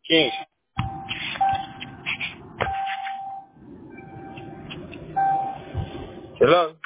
King. Hello.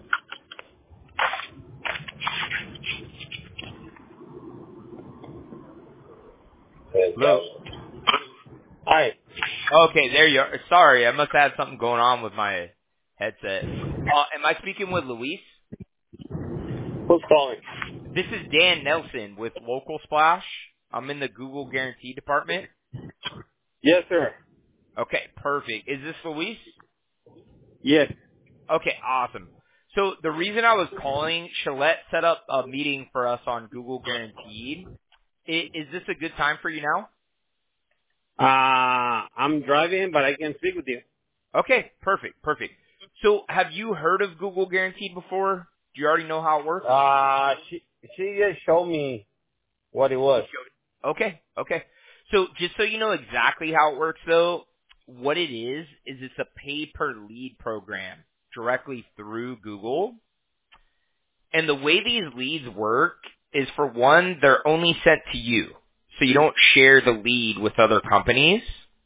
Hello. Hi. Okay, there you are. Sorry, I must have had something going on with my headset. Am I speaking with Luis? Who's calling? This is Dan Nelson with Local Splash. I'm in the Google Guarantee department. Yes, sir. Okay, perfect. Is this Luis? Yes. Okay, awesome. So the reason I was calling, Shalette set up a meeting for us on Google Guaranteed. Is this a good time for you now? I'm driving, but I can speak with you. Okay, perfect. So have you heard of Google Guaranteed before? Do you already know how it works? She just showed me what it was. Okay. So just so you know exactly how it works though, what it is it's a pay per lead program directly through Google. And the way these leads work is, for one, they're only sent to you. So you don't share the lead with other companies.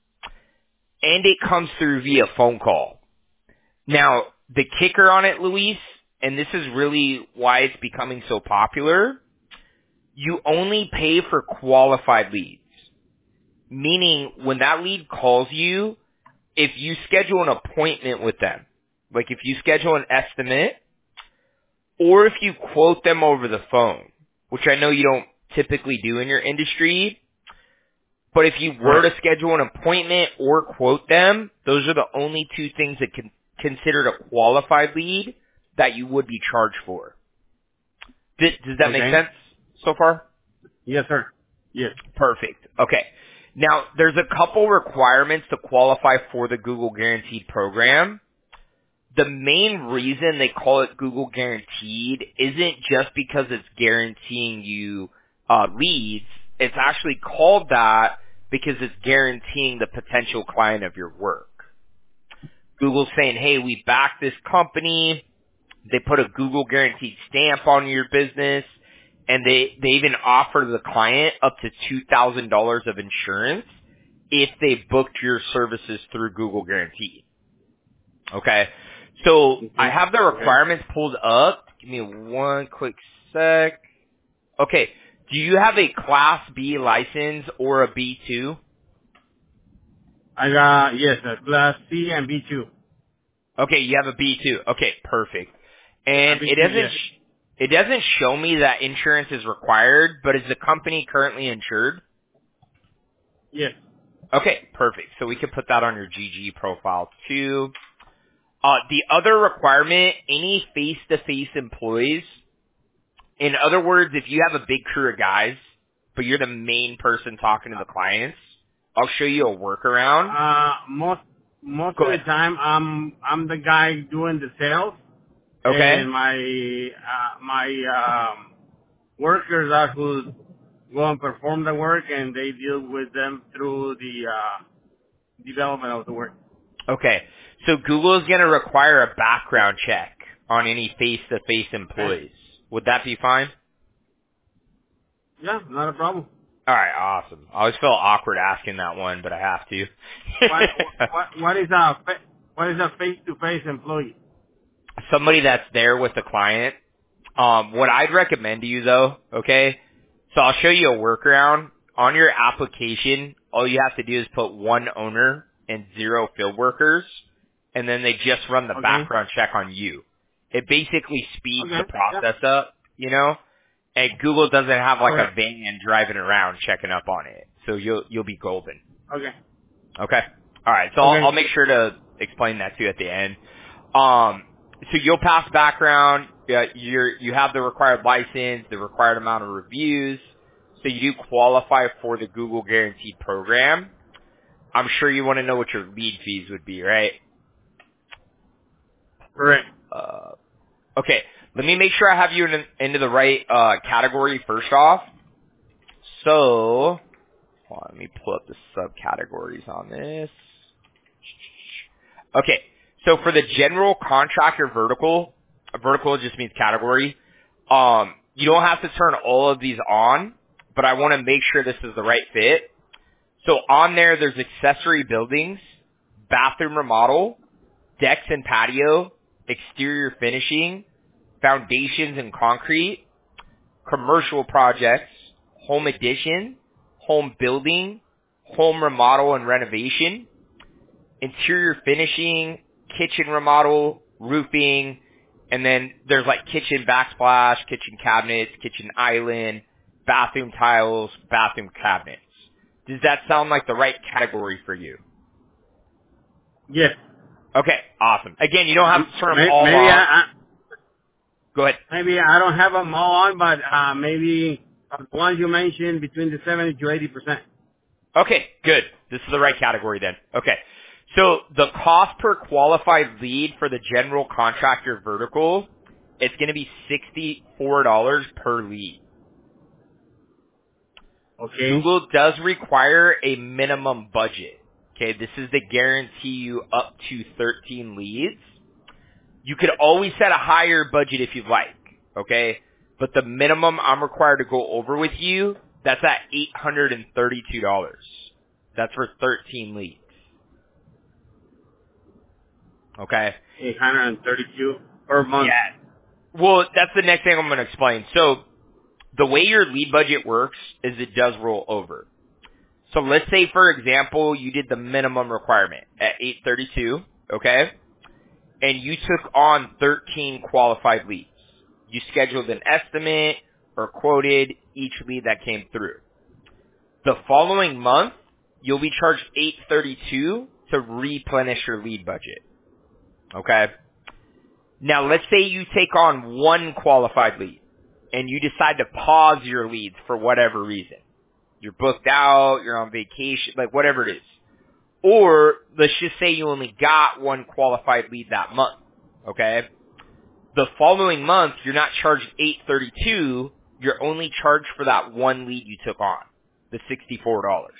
And it comes through via phone call. Now, the kicker on it, Luis, and this is really why it's becoming so popular, you only pay for qualified leads. Meaning, when that lead calls you, if you schedule an appointment with them, like if you schedule an estimate, or if you quote them over the phone, which I know you don't typically do in your industry, but if you were Right. to schedule an appointment or quote them, those are the only two things that can considered a qualified lead that you would be charged for. Does that make Okay. sense so far? Yes, sir. Yes. Perfect. Okay. Now, there's a couple requirements to qualify for the Google Guaranteed program. The main reason they call it Google Guaranteed isn't just because it's guaranteeing you leads. It's actually called that because it's guaranteeing the potential client of your work. Google's saying, hey, we back this company. They put a Google Guaranteed stamp on your business, and they even offer the client up to $2,000 of insurance if they booked your services through Google Guaranteed. Okay? So I Okay. have the Okay. requirements pulled up. Give me one quick sec. Okay. Do you have a Class B license or a B2? I got, yes, a Class C and B2. Okay, you have a B2. Okay, perfect. And B2, yes. it doesn't show me that insurance is required, but is the company currently insured? Yes. Okay, perfect. So we can put that on your GG profile too. The other requirement, any face-to-face employees. In other words, if you have a big crew of guys, but you're the main person talking to the clients, I'll show you a workaround. Most Go of the ahead. time, I'm the guy doing the sales, Okay? and my workers are who go and perform the work, and they deal with them through the development of the work. Okay. So Google is going to require a background check on any face-to-face Okay. employees. Would that be fine? Yeah, not a problem. All right, awesome. I always felt awkward asking that one, but I have to. What is a face-to-face employee? Somebody that's there with the client. What I'd recommend to you though, okay? So I'll show you a workaround. On your application, all you have to do is put one owner and 0 field workers, and then they just run the Okay. background check on you. It basically speeds Okay. the Yeah. process up, you know? And Google doesn't have like Okay. a van driving around checking up on it. So you'll be golden. Okay. Okay. All right. So I'll Okay. make sure to explain that to you at the end. So you'll pass background. Yeah, you have the required license, the required amount of reviews. So you do qualify for the Google Guaranteed program. I'm sure you want to know what your lead fees would be, right? Correct. Uh, okay. Let me make sure I have you into the right category first off. So hold on, let me pull up the subcategories on this. Okay. So for the general contractor vertical just means category. You don't have to turn all of these on, but I want to make sure this is the right fit. So on there's accessory buildings, bathroom remodel, decks and patio, exterior finishing, foundations and concrete, commercial projects, home addition, home building, home remodel and renovation, interior finishing, kitchen remodel, roofing, and then there's like kitchen backsplash, kitchen cabinets, kitchen island, bathroom tiles, bathroom cabinets. Does that sound like the right category for you? Yes. Okay, awesome. Again, you don't have to turn them all Maybe on. Go ahead. maybe I don't have them all on, but maybe the ones you mentioned between the 70 to 80%. Okay, good. This is the right category then. Okay. So the cost per qualified lead for the general contractor vertical, it's going to be $64 per lead. Okay. Google does require a minimum budget. Okay, this is to guarantee you up to 13 leads. You could always set a higher budget if you'd like, okay? But the minimum I'm required to go over with you, that's at $832. That's for 13 leads. Okay? 832 per month. Yeah. Well, that's the next thing I'm going to explain. So the way your lead budget works is it does roll over. So let's say, for example, you did the minimum requirement at 832, okay? And you took on 13 qualified leads. You scheduled an estimate or quoted each lead that came through. The following month, you'll be charged $832 to replenish your lead budget. Okay? Now, let's say you take on one qualified lead and you decide to pause your leads for whatever reason. You're booked out, you're on vacation, like whatever it is. Or let's just say you only got one qualified lead that month. Okay? The following month, you're not charged $832, you're only charged for that one lead you took on, the $64.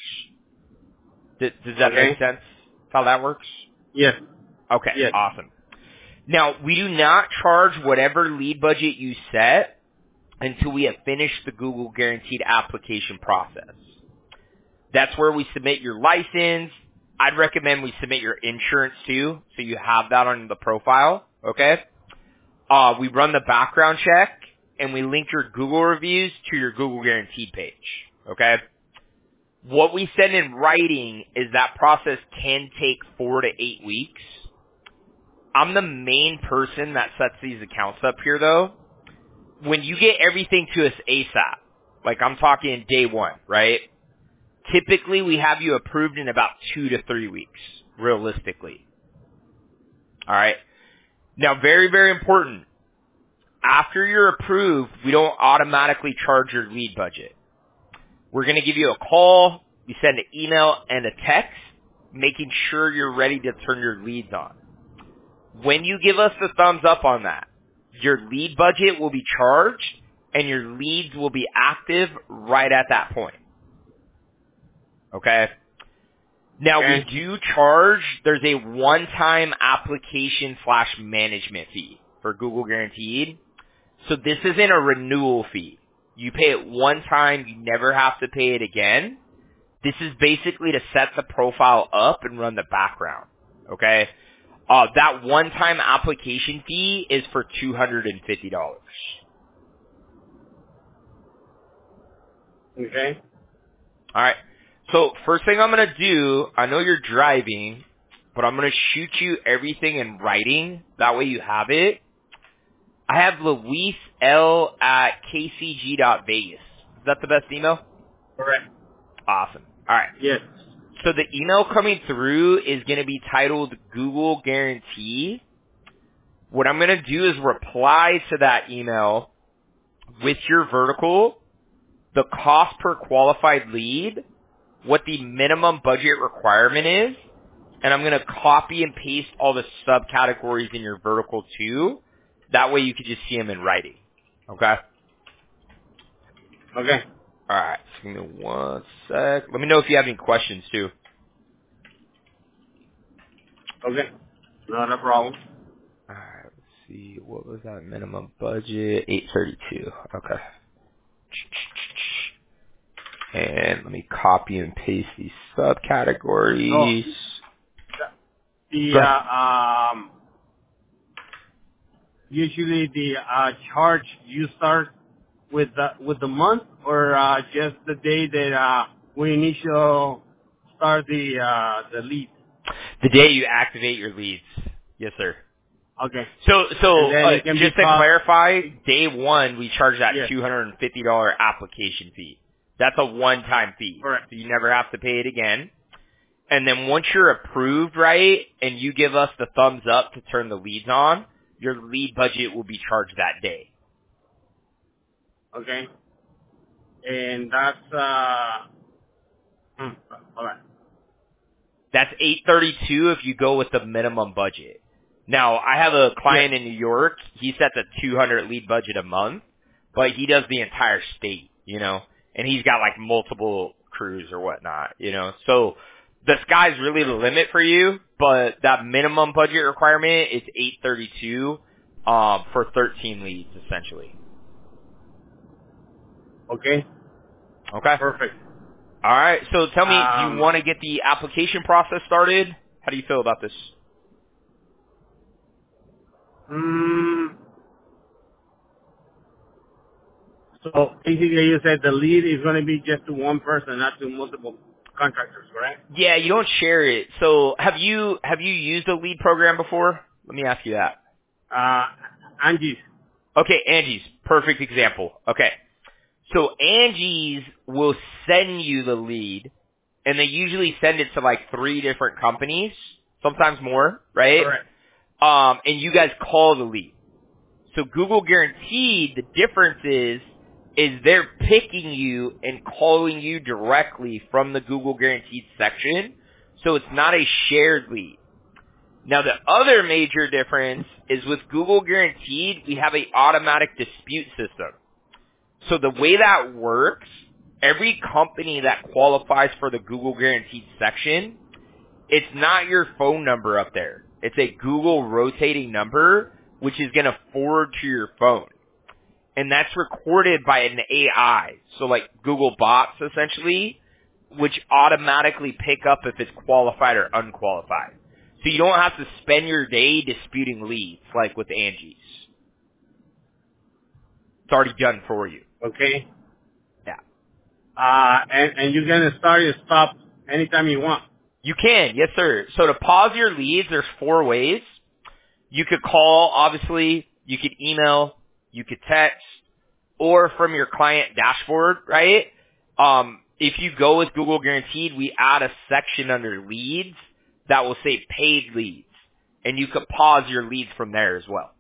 Does that make sense? How that works? Yes. Okay, Yes. awesome. Now, we do not charge whatever lead budget you set until we have finished the Google Guaranteed application process. That's where we submit your license. I'd recommend we submit your insurance too, so you have that on the profile, okay? We run the background check, and we link your Google reviews to your Google Guaranteed page, okay? What we send in writing is that process can take 4 to 8 weeks. I'm the main person that sets these accounts up here, though. When you get everything to us ASAP, like I'm talking day one, right? Typically, we have you approved in about 2 to 3 weeks, realistically. All right? Now, very, very important. After you're approved, we don't automatically charge your lead budget. We're going to give you a call, we send an email and a text, making sure you're ready to turn your leads on. When you give us the thumbs up on that, your lead budget will be charged, and your leads will be active right at that point. Okay? Now, we do charge, there's a one-time application / management fee for Google Guaranteed. So this isn't a renewal fee. You pay it one time, you never have to pay it again. This is basically to set the profile up and run the background. Okay? That one-time application fee is for $250. Okay. All right. So first thing I'm going to do, I know you're driving, but I'm going to shoot you everything in writing. That way you have it. I have Luis L at kcg.vegas. Is that the best email? Correct. Awesome. All right. Yes. So the email coming through is going to be titled Google Guarantee. What I'm going to do is reply to that email with your vertical, the cost per qualified lead, what the minimum budget requirement is, and I'm going to copy and paste all the subcategories in your vertical too. That way you can just see them in writing. Okay? Okay. All right. Just give me one sec. Let me know if you have any questions too. Okay. Not a problem. All right. Let's see. What was that minimum budget? $832. Okay. And let me copy and paste these So subcategories. the Go ahead. usually the charge you start with the month, or just the day that we initial start the lead. The day you activate your leads. Yes, sir. Okay, and So then it can be just to cost. clarify, day one we charge that Yes, $250 application fee. That's a one-time fee, correct. so you never have to pay it again. And then once you're approved, right, and you give us the thumbs up to turn the leads on, your lead budget will be charged that day. Okay, and that's all right. That's $832 if you go with the minimum budget. Now, I have a Yes. client in New York. He sets a 200 lead budget a month, but he does the entire state, you know, and he's got like multiple crews or whatnot, you know. So the sky's really the limit for you, but that minimum budget requirement is $832 for 13 leads essentially. Okay, Okay. perfect. All right. So tell me, do you Um, want to get the application process started? How do you feel about this? mm, so basically, you said the lead is going to be just to one person, not to multiple contractors, correct? Yeah, you don't share it. So have you used a lead program before? Let me ask you that. Uh, Angie's. Okay, Angie's. Perfect example. Okay. So Angie's will send you the lead, and they usually send it to like 3 different companies, sometimes more, right? Correct. And you guys call the lead. So Google Guaranteed, the difference is they're picking you and calling you directly from the Google Guaranteed section. So it's not a shared lead. Now the other major difference is with Google Guaranteed, we have a automatic dispute system. So the way that works, every company that qualifies for the Google Guaranteed section, it's not your phone number up there. It's a Google rotating number, which is going to forward to your phone. And that's recorded by an AI. So like Google bots essentially, which automatically pick up if it's qualified or unqualified. So you don't have to spend your day disputing leads like with Angie's. It's already done for you. Okay. Yeah. And you can start and stop anytime you want. You can, yes sir. So to pause your leads, there's 4 ways. You could call, obviously. You could email. You could text. Or from your client dashboard, right? If you go with Google Guaranteed, we add a section under leads that will say paid leads. And you could pause your leads from there as well.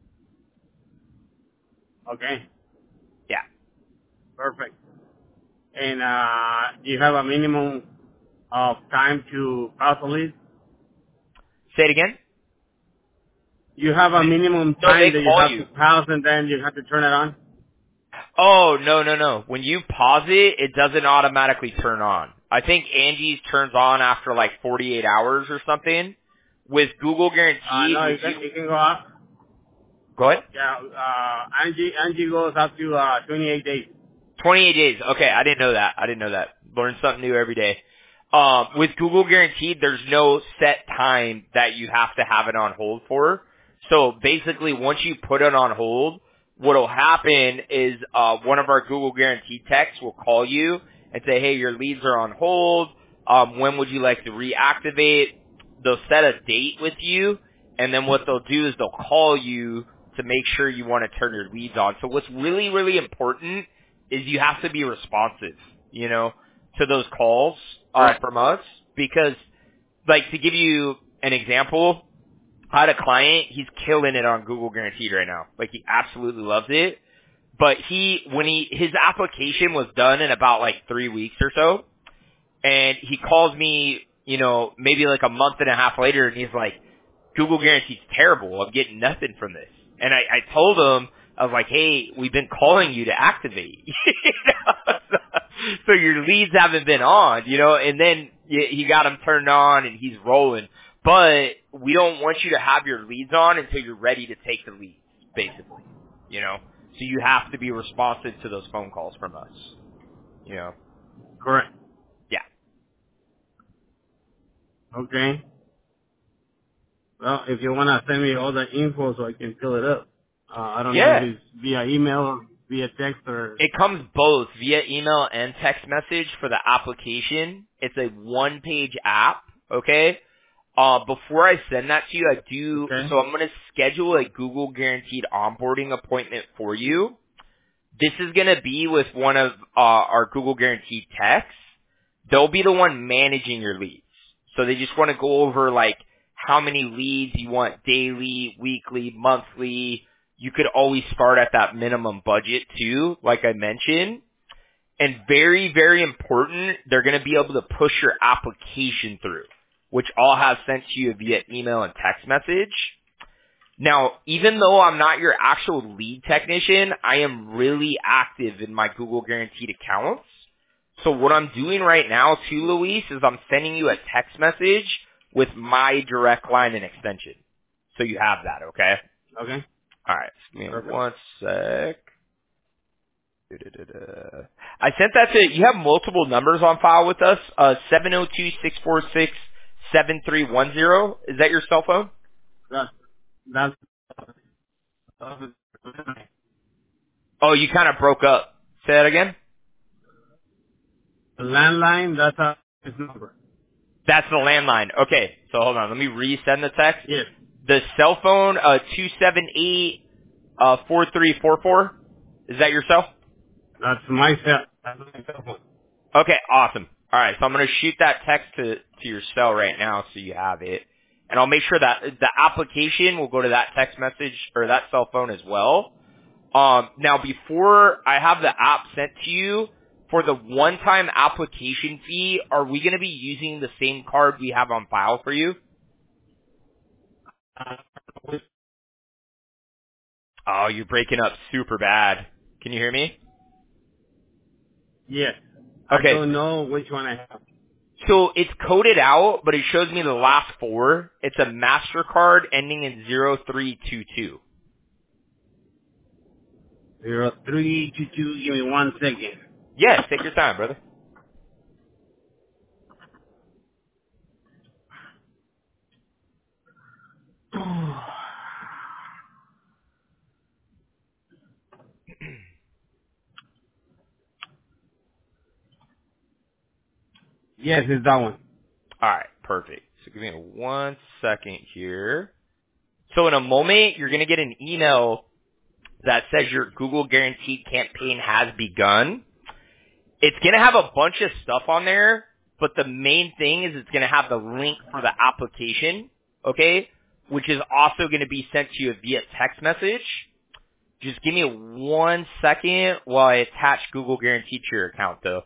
Okay. Yeah. Perfect. And you have a minimum of time to pass the lead? Say it again? You have a minimum No, they time that you call have you. to pass and then you have to turn it on? Oh, no. When you pause it, it doesn't automatically turn on. I think Angie's turns on after like 48 hours or something. With Google Guaranteed, No, when you can go out. go ahead. Yeah, Angie goes up to 28 days. 28 days. Okay, I didn't know that. Learn something new every day. With Google Guaranteed, there's no set time that you have to have it on hold for. So basically, once you put it on hold, what'll happen is one of our Google Guaranteed techs will call you and say, hey, your leads are on hold. When would you like to reactivate? They'll set a date with you, and then what they'll do is they'll call you to make sure you want to turn your leads on. So what's really, really important is you have to be responsive, you know, to those calls Right. from us. Because, like, to give you an example, I had a client, he's killing it on Google Guaranteed right now. Like, he absolutely loves it. But his application was done in about like 3 weeks or so, and he calls me, you know, maybe like a month and a half later, and he's like, Google Guaranteed's terrible. I'm getting nothing from this. And I told him, I was like, hey, we've been calling you to activate. You know? So your leads haven't been on, you know, and then he got them turned on and he's rolling. But we don't want you to have your leads on until you're ready to take the leads, basically, you know. So you have to be responsive to those phone calls from us, you know. Correct. Yeah. Okay. Well, if you want to send me all the info so I can fill it up, I don't know if Yeah. it's via email or via text or... It comes both via email and text message for the application. It's a one-page app, okay? Before I send that to you, Okay. so I'm going to schedule a Google Guaranteed onboarding appointment for you. This is going to be with one of our Google Guaranteed techs. They'll be the one managing your leads. So they just want to go over like how many leads you want daily, weekly, monthly. You could always start at that minimum budget too, like I mentioned. And very, very important, they're going to be able to push your application through, which I'll have sent to you via email and text message. Now, even though I'm not your actual lead technician, I am really active in my Google Guaranteed accounts. So what I'm doing right now too, Luis, is I'm sending you a text message with my direct line and extension. So you have that, okay? Okay. Alright, give me Perfect. one sec. Da-da-da-da. I sent that to, you have multiple numbers on file with us, 702-646-7310. Is that your cell phone? That's Oh, you kind of broke up. Say that again? the landline. That's his number. That's the landline. Okay, so hold on. Let me resend the text. Yes. The cell phone, 278-4344. Is that your cell? That's my cell. That's my cell phone. Okay, awesome. All right, so I'm going to shoot that text to your cell right now so you have it. And I'll make sure that the application will go to that text message or that cell phone as well. Now, before I have the app sent to you, for the one-time application fee, are we going to be using the same card we have on file for you? Uh, Oh, you're breaking up super bad. Can you hear me? yes. I Okay. don't know which one I have. So it's coded out, but it shows me the last four. It's a MasterCard ending in 0322. 0322. Give me 1 second. Yes, take your time, brother. Yes, it's that one. All right, perfect. So give me 1 second here. So in a moment, you're going to get an email that says your Google Guaranteed campaign has begun. It's going to have a bunch of stuff on there, but the main thing is it's going to have the link for the application, okay, which is also going to be sent to you via text message. Just give me 1 second while I attach Google Guaranteed to your account, though.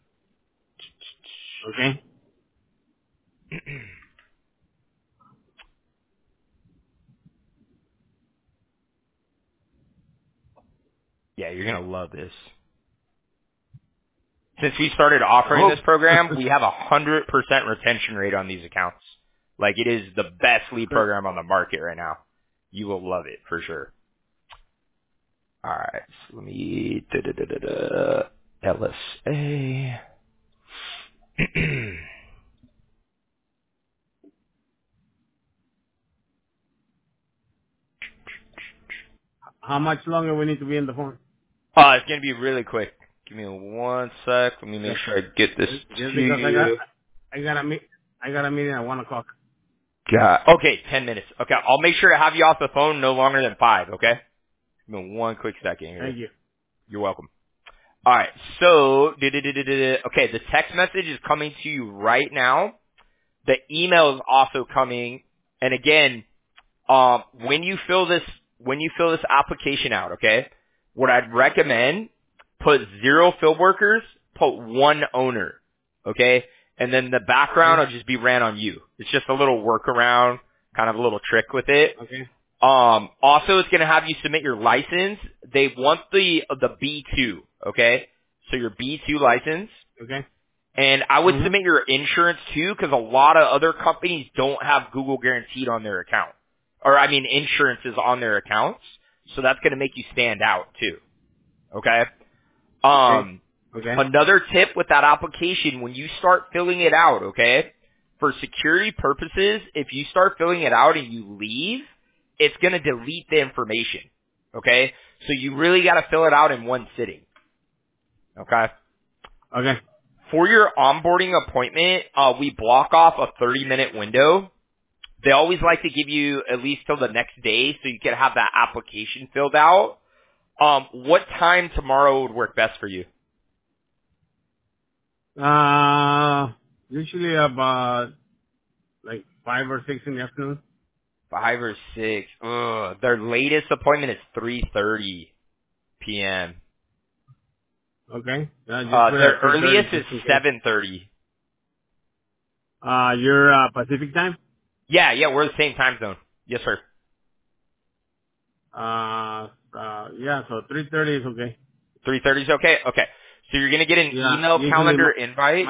Okay. Yeah, you're going to love this. Since we started I offering hope. this program, we have 100% retention rate on these accounts. Like, it is the best lead program on the market right now. You will love it, for sure. Alright, so let me, LSA. How much longer we need to be in the phone? It's gonna be really quick. Give me 1 sec. Let me make Just, sure I get this just to because you. I got a meeting at 1 o'clock. Okay, 10 minutes. Okay, I'll make sure to have you off the phone no longer than 5, okay? Give me 1 quick second Thank here. you. You're welcome. Alright, so, okay, the text message is coming to you right now. The email is also coming. And again, when you fill this application out, okay, what I'd recommend, put 0 field workers, put 1 owner, okay, and then the background Okay. will just be ran on you. It's just a little workaround, kind of a little trick with it. Okay. Also, it's going to have you submit your license. They want the B2, okay, so your B2 license. Okay. And I would Mhm. submit your insurance too, because a lot of other companies don't have Google Guaranteed on their account. Or, I mean, insurance is on their accounts. So that's going to make you stand out too. Okay? Okay. Okay. Another tip with that application, when you start filling it out, okay, for security purposes, if you start filling it out and you leave, it's going to delete the information, okay? So you really got to fill it out in one sitting, okay? Okay. For your onboarding appointment, we block off a 30-minute window. They always like to give you at least till the next day so you can have that application filled out. What time tomorrow would work best for you? Usually about like 5 or 6 in the afternoon. 5 or 6. Ugh, their latest appointment is 3:30 p.m. Okay. Just put it Their at 3:30 earliest is just in case. 7:30. You're Pacific time? Yeah, we're the same time zone. Yes, sir. Yeah, so 3:30 is okay. 3:30 is okay? Okay. So you're going to get an Yeah, email usually calendar invite.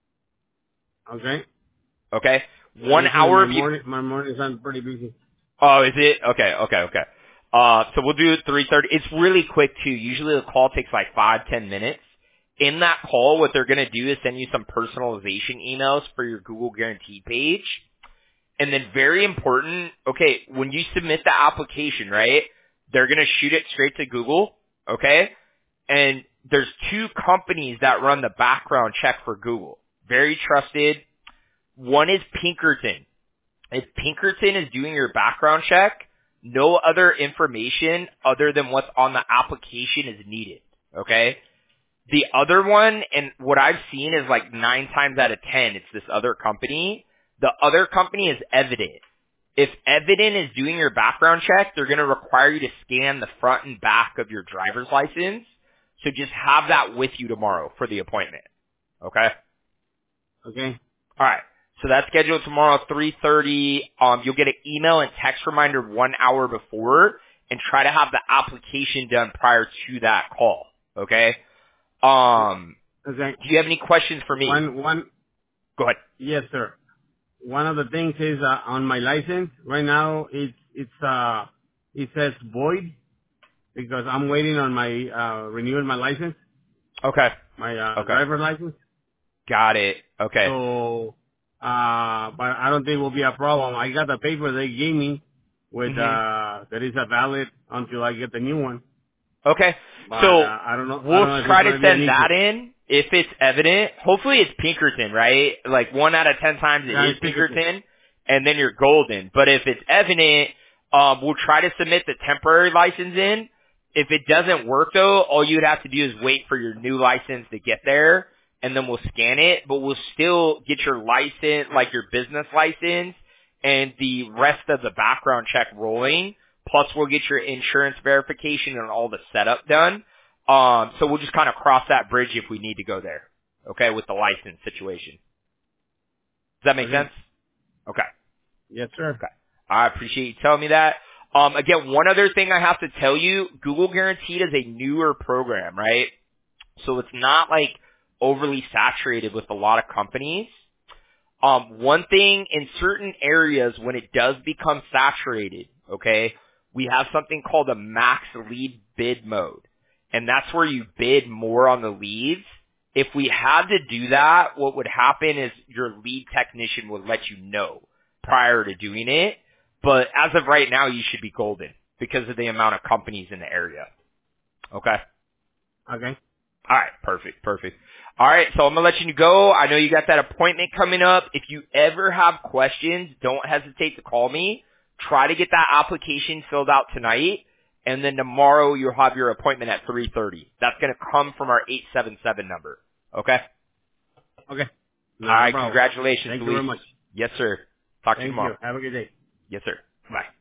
okay. Okay. Yeah, 1 usually hour. my mornings I'm pretty busy. Oh, is it? Okay. So we'll do 3:30. It's really quick too. Usually the call takes like 5-10 minutes. In that call, what they're going to do is send you some personalization emails for your Google Guarantee page. And then very important, okay, when you submit the application, right, they're going to shoot it straight to Google, okay? And there's 2 companies that run the background check for Google. Very trusted. One is Pinkerton. If Pinkerton is doing your background check, no other information other than what's on the application is needed, okay? The other one, and what I've seen is like 9 times out of 10, it's this other company. The other company is Evident. If Evident is doing your background check, they're going to require you to scan the front and back of your driver's license. So just have that with you tomorrow for the appointment, okay? Okay. All right. So that's scheduled tomorrow, 3:30. You'll get an email and text reminder 1 hour before, and try to have the application done prior to that call. Okay. Okay. Do you have any questions for me? One. Go ahead. Yes, sir. One of the things is on my license right now. It says void because I'm waiting on my renewing my license, Okay. my Okay. driver license. Got it. Okay. So, but I don't think it will be a problem. I got the paper they gave me with, Mhm. that is a valid until I get the new one. Okay. But, So I don't know. I we'll don't know if it's try going to to be an send issue. that in if it's Evident. Hopefully it's Pinkerton, right? Like 1 out of 10 times it Yeah, is it's Pinkerton. Pinkerton, and then you're golden. But if it's Evident, we'll try to submit the temporary license in. If it doesn't work though, all you'd have to do is wait for your new license to get there, and then we'll scan it. But we'll still get your license, like your business license, and the rest of the background check rolling. Plus we'll get your insurance verification and all the setup done. So we'll just kind of cross that bridge if we need to go there. Okay, with the license situation. Does that make Okay. sense? Okay. Yes, sir. Okay. I appreciate you telling me that. Again, one other thing I have to tell you, Google Guaranteed is a newer program, right? So it's not like overly saturated with a lot of companies. One thing in certain areas when it does become saturated, okay, we have something called a max lead bid mode. And that's where you bid more on the leads. If we had to do that, what would happen is your lead technician would let you know prior to doing it. But as of right now, you should be golden because of the amount of companies in the area. Okay? Okay. All right, perfect. All right, so I'm going to let you go. I know you got that appointment coming up. If you ever have questions, don't hesitate to call me. Try to get that application filled out tonight, and then tomorrow you'll have your appointment at 3:30. That's going to come from our 877 number. Okay? Okay. All Not a right, problem. congratulations, Thank you Luis. very much. Yes, sir. Talk to you Thank tomorrow. you. Have a good day. Yes, sir. Bye.